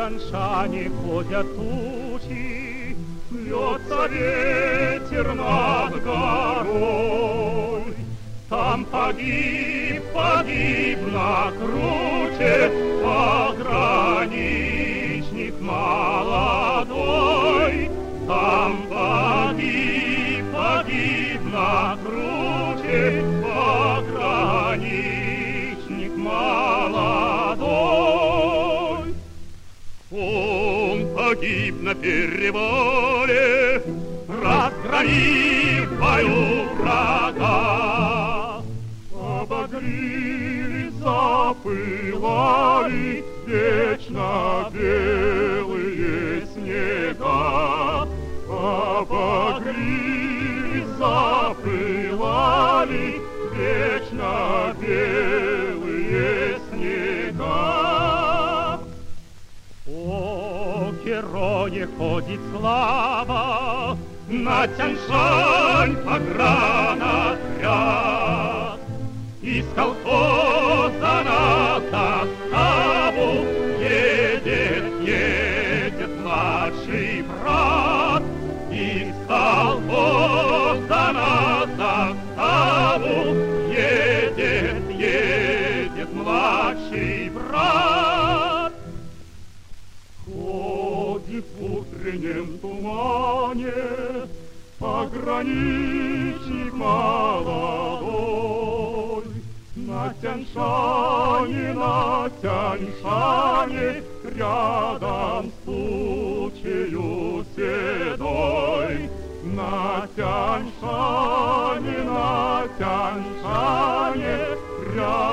Тяньшане ходят тучи, льется ветер над горой. Там погиб на круче пограничник молодой. Там погиб на круче пограничник молодой. Он погиб на перевале, разгромив в бою врага. Обогрелись, запылали вечно белые снега. Обогрелись, запылали вечно белые снега. О герое ходит слава, на Тяньшань погранотряд. Из колхоза на заставу едет младший брат. Из колхоза на заставу едет младший брат. Ходит в утреннем тумане пограничник молодой. На Тяньшане, рядом с тучею седой. На Тяньшане, рядом